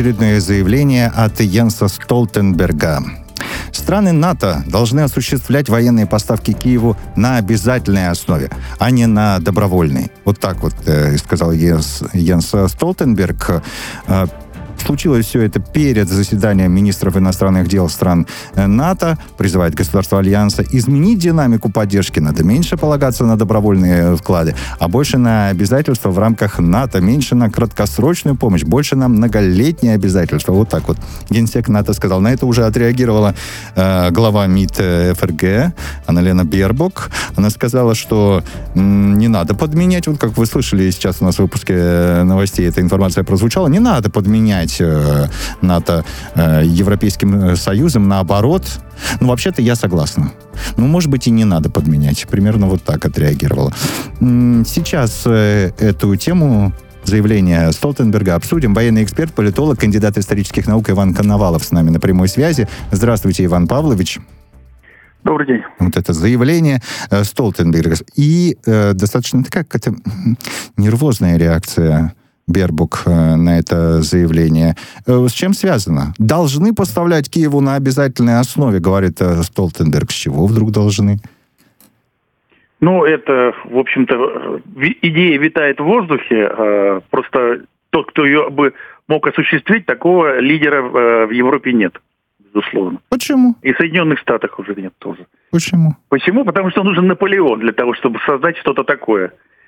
очередное заявление от Йенса Столтенберга. Страны НАТО должны осуществлять военные поставки Киеву на обязательной основе, а не на добровольной. Вот так вот сказал Йенс Столтенберг. Случилось все это перед заседанием министров иностранных дел стран НАТО. Призывает государства Альянса изменить динамику поддержки. Надо меньше полагаться на добровольные вклады, а больше на обязательства в рамках НАТО. Меньше на краткосрочную помощь, больше на многолетние обязательства. Вот так вот генсек НАТО сказал. На это уже отреагировала глава МИД ФРГ Анна-Лена Бербок. Она сказала, что не надо подменять. Вот как вы слышали сейчас у нас в выпуске новостей, эта информация прозвучала. Не надо подменять НАТО Европейским Союзом, наоборот. Ну, вообще-то я согласна. Ну, может быть, и не надо подменять. Примерно вот так отреагировала. Сейчас эту тему, заявление Столтенберга, обсудим. Военный эксперт, политолог, кандидат исторических наук Иван Коновалов с нами на прямой связи. Здравствуйте, Иван Павлович. Добрый день. Вот это заявление Столтенберга. И достаточно такая какая-то нервозная реакция Бербок на это заявление. С чем связано? Должны поставлять Киеву на обязательной основе, говорит Столтенберг. С чего вдруг должны? Ну, это, в общем-то, идея витает в воздухе. Просто тот, кто ее бы мог осуществить, такого лидера в Европе нет, безусловно. Почему? И в Соединенных Штатах уже нет тоже. Почему? Почему? Потому что нужен Наполеон для того, чтобы создать что-то такое.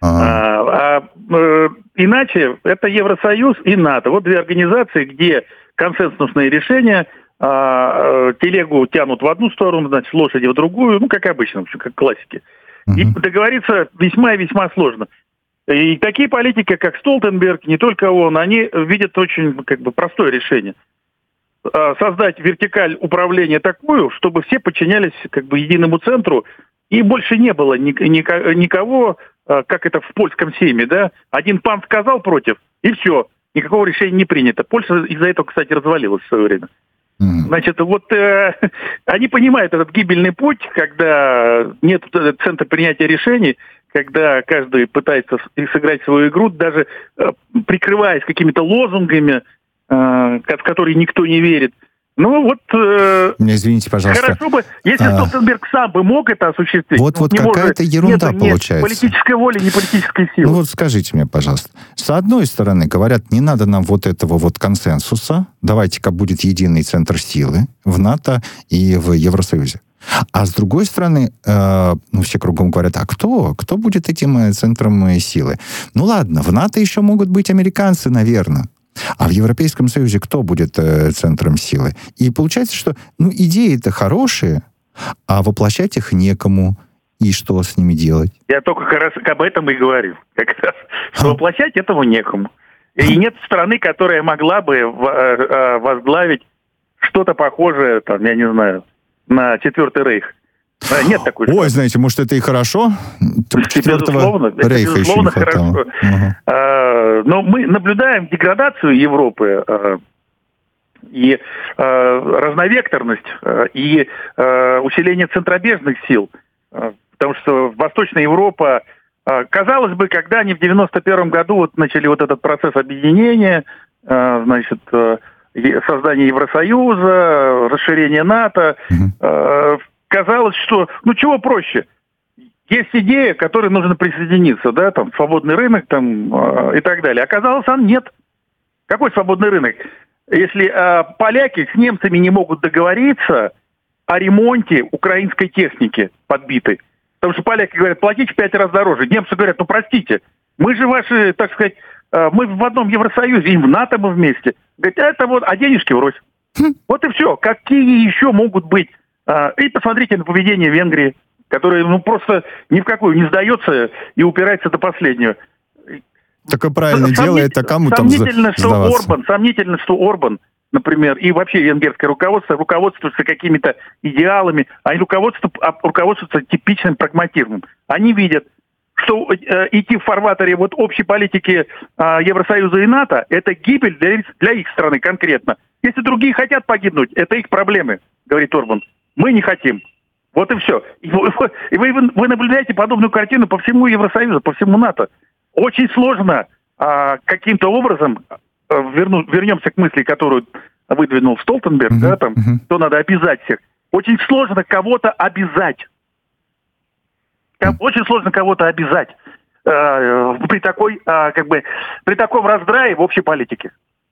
Иначе это Евросоюз и НАТО. Вот две организации, где консенсусные решения, телегу тянут в одну сторону, значит, лошади в другую, ну, как обычно, в общем, как классики. И договориться весьма и весьма сложно. И такие политики, как Столтенберг, не только он, они видят очень простое решение. Создать вертикаль управления такую, чтобы все подчинялись единому центру, и больше не было никого, как это в польском сейме, да? Один пан сказал против, и все, никакого решения не принято. Польша из-за этого, кстати, развалилась в свое время. Значит, вот они понимают этот гибельный путь, когда нет центра принятия решений, когда каждый пытается сыграть свою игру, даже прикрываясь какими-то лозунгами, в которые никто не верит. Ну вот, извините, пожалуйста. Хорошо бы, если Столтенберг сам бы мог это осуществить. Вот какая-то ерунда получается. Ни политической воли, ни политической силы. Ну вот скажите мне, пожалуйста. С одной стороны, говорят, не надо нам вот этого вот консенсуса. Давайте-ка будет единый центр силы в НАТО и в Евросоюзе. А с другой стороны, все кругом говорят, а кто будет этим центром силы? Ну ладно, в НАТО еще могут быть американцы, наверное. А в Европейском Союзе кто будет центром силы? И получается, что идеи-то хорошие, а воплощать их некому. И что с ними делать? Я только как раз об этом и говорю. Как раз, что воплощать этому некому. И нет страны, которая могла бы возглавить что-то похожее, там, я не знаю, на Четвертый Рейх. Нет такой страны. Ой, знаете, может, это и хорошо? Безусловно, это Рейха безусловно еще не хватало. хорошо. Но мы наблюдаем деградацию Европы и разновекторность, и усиление центробежных сил. Потому что Восточная Европа, казалось бы, когда они в 91 году начали этот процесс объединения, значит, создание Евросоюза, расширение НАТО, казалось, что, чего проще? Есть идея, к которой нужно присоединиться, да, там, свободный рынок, там, и так далее. Оказалось, нет. Какой свободный рынок? Если поляки с немцами не могут договориться о ремонте украинской техники подбитой, потому что поляки говорят, платите в 5 раз дороже. Немцы говорят, простите, мы же ваши, так сказать, мы в одном Евросоюзе, и в НАТО мы вместе. Говорят, а денежки врозь. Вот и все. Какие еще могут быть? И посмотрите на поведение Венгрии, которая просто ни в какую не сдается и упирается до последнего. Так и правильно делает, а кому там сдаваться? Сомнительно, что Орбан, например, и вообще венгерское руководство руководствуются какими-то идеалами, они руководствуются типичным прагматизмом. Они видят, что идти в фарватере общей политики Евросоюза и НАТО – это гибель для их страны конкретно. Если другие хотят погибнуть, это их проблемы, говорит Орбан. Мы не хотим. Вот и все. И вы наблюдаете подобную картину по всему Евросоюзу, по всему НАТО. Очень сложно каким-то образом вернемся к мысли, которую выдвинул Столтенберг, да, там, то надо обязать всех. Очень сложно кого-то обязать. Очень сложно кого-то обязать при таком раздрае в общей политике.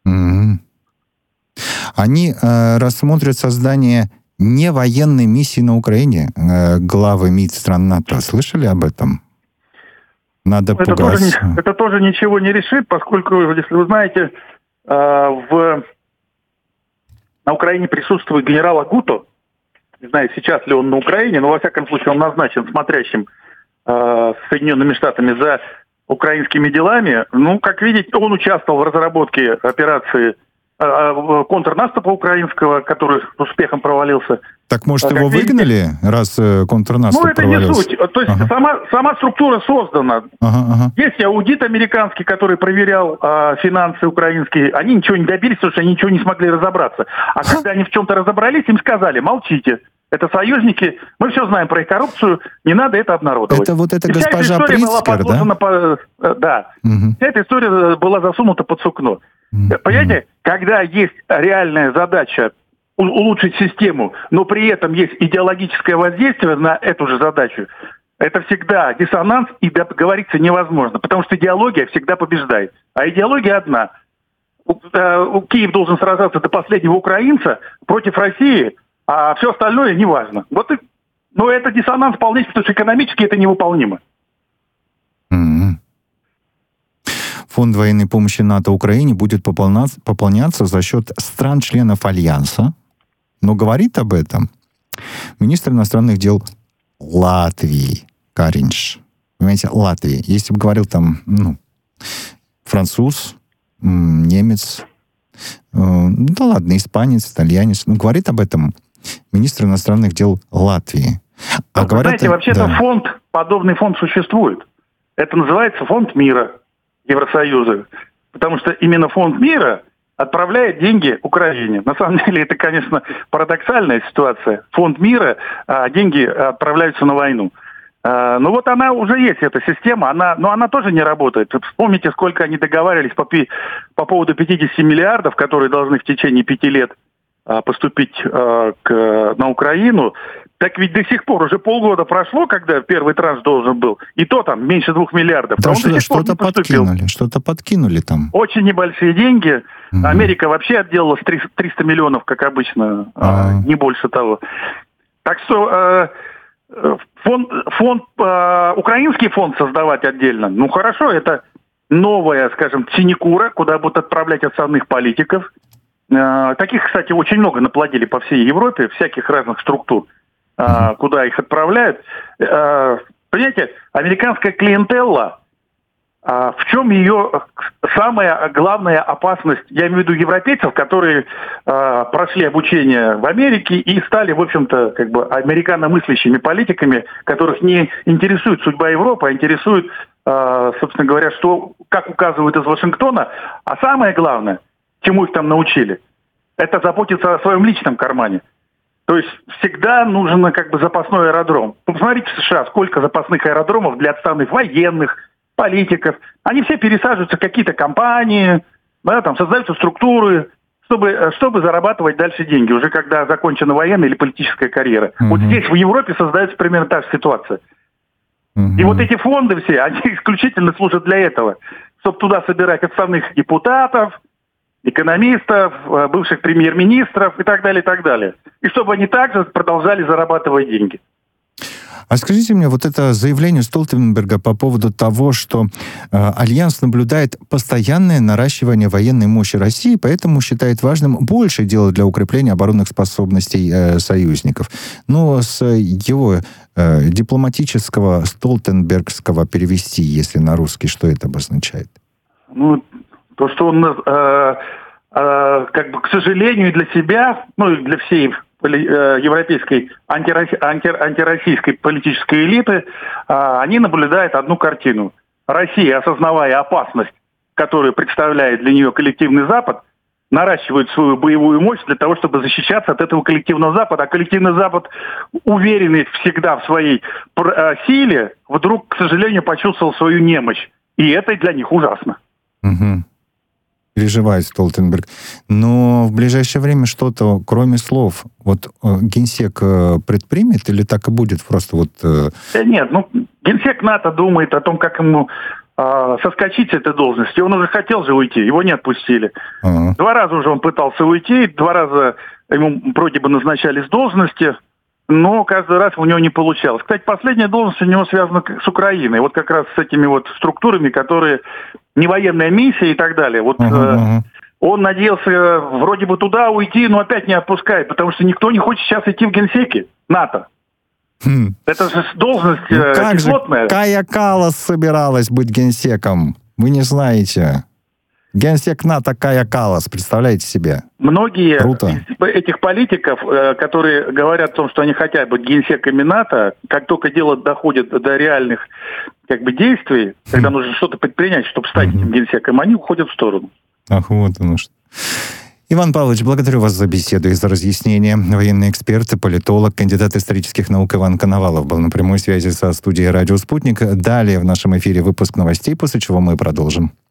Они рассмотрят создание невоенной миссии на Украине, главы МИД стран НАТО. Слышали об этом? Надо пугаться. Это тоже ничего не решит, поскольку, если вы знаете, на Украине присутствует генерал Агуто. Не знаю, сейчас ли он на Украине, но, во всяком случае, он назначен смотрящим Соединенными Штатами за украинскими делами. Ну, как видите, он участвовал в разработке операции контрнаступа украинского, который с успехом провалился. Так, может, его выгнали, раз контрнаступ провалился? Ну, это не суть. То есть сама структура создана. Есть аудит американский, который проверял финансы украинские. Они ничего не добились, потому что они ничего не смогли разобраться. А когда они в чем-то разобрались, им сказали: молчите. Это союзники, мы все знаем про их коррупцию, не надо это обнародовать. Это вот эта госпожа Прицкер, да? Да. Вся эта история была засунута под сукно. Понимаете, когда есть реальная задача улучшить систему, но при этом есть идеологическое воздействие на эту же задачу, это всегда диссонанс, и договориться невозможно, потому что идеология всегда побеждает. А идеология одна. Киев должен сражаться до последнего украинца против России, а все остальное неважно. Но это диссонанс полнейший, потому что экономически это невыполнимо. Фонд военной помощи НАТО Украине будет пополняться за счет стран-членов Альянса. Но говорит об этом министр иностранных дел Латвии Каринш. Понимаете, Латвии. Если бы говорил там, француз, немец, да ладно, испанец, итальянец, говорит об этом министр иностранных дел Латвии. А говорят, знаете, вообще-то подобный фонд существует. Это называется фонд мира Евросоюза. Потому что именно фонд мира отправляет деньги Украине. На самом деле это, конечно, парадоксальная ситуация. Фонд мира, а деньги отправляются на войну. Но вот она уже есть, эта система, но она тоже не работает. Вспомните, сколько они договаривались по поводу 50 миллиардов, которые должны в течение 5 лет поступить на Украину. Так ведь до сих пор уже полгода прошло, когда первый транш должен был, и то там меньше 2 миллиардов. Да, что-то подкинули там. Очень небольшие деньги. Америка вообще отделала 300 миллионов, как обычно, не больше того. Так что украинский фонд создавать отдельно, ну хорошо, это новая, скажем, синекура, куда будут отправлять основных политиков. Таких, кстати, очень много наплодили по всей Европе, всяких разных структур, куда их отправляют. Понимаете, американская клиентелла, в чем ее самая главная опасность, я имею в виду европейцев, которые прошли обучение в Америке и стали, в общем-то, как бы американомыслящими политиками, которых не интересует судьба Европы, а интересует, собственно говоря, как указывают из Вашингтона. А самое главное, чему их там научили, это заботиться о своем личном кармане. То есть всегда нужен как бы запасной аэродром. Посмотрите в США, сколько запасных аэродромов для отставных военных, политиков. Они все пересаживаются в какие-то компании, да, там создаются структуры, чтобы зарабатывать дальше деньги, уже когда закончена военная или политическая карьера. Вот здесь, в Европе, создается примерно та же ситуация. И вот эти фонды все, они исключительно служат для этого, чтобы туда собирать отставных депутатов, экономистов, бывших премьер-министров и так далее, и так далее. И чтобы они также продолжали зарабатывать деньги. А скажите мне, вот это заявление Столтенберга по поводу того, что Альянс наблюдает постоянное наращивание военной мощи России, поэтому считает важным больше делать для укрепления оборонных способностей союзников. Но с его дипломатического столтенбергского перевести, если на русский, что это обозначает? Ну, то, что он, как бы, к сожалению, для себя, ну и для всей европейской антироссийской политической элиты, они наблюдают одну картину. Россия, осознавая опасность, которую представляет для нее коллективный Запад, наращивает свою боевую мощь для того, чтобы защищаться от этого коллективного Запада. А коллективный Запад, уверенный всегда в своей силе, вдруг, к сожалению, почувствовал свою немощь. И это для них ужасно. Угу. переживает Столтенберг. Но в ближайшее время что-то, кроме слов, вот Генсек предпримет или так и будет просто вот... Нет, Генсек НАТО думает о том, как ему соскочить с этой должности. Он уже хотел же уйти, его не отпустили. Ага. 2 раза уже он пытался уйти, 2 раза ему вроде бы назначались должности, но каждый раз у него не получалось. Кстати, последняя должность у него связана с Украиной. Вот как раз с этими вот структурами, которые не военная миссия и так далее. Вот он надеялся вроде бы туда уйти, но опять не отпускает, потому что никто не хочет сейчас идти в Генсеки НАТО. Это же должность кислотная. Кая Каллас собиралась быть генсеком. Вы не знаете. Генсек НАТО Кая Каллас, представляете себе? Многие из этих политиков, которые говорят о том, что они хотят быть генсеками НАТО, как только дело доходит до реальных действий, когда нужно что-то предпринять, чтобы стать этим генсеком, они уходят в сторону. Ах, вот оно что. Иван Павлович, благодарю вас за беседу и за разъяснение. Военный эксперт, политолог, кандидат исторических наук Иван Коновалов был на прямой связи со студией «Радио Спутник». Далее в нашем эфире выпуск новостей, после чего мы продолжим.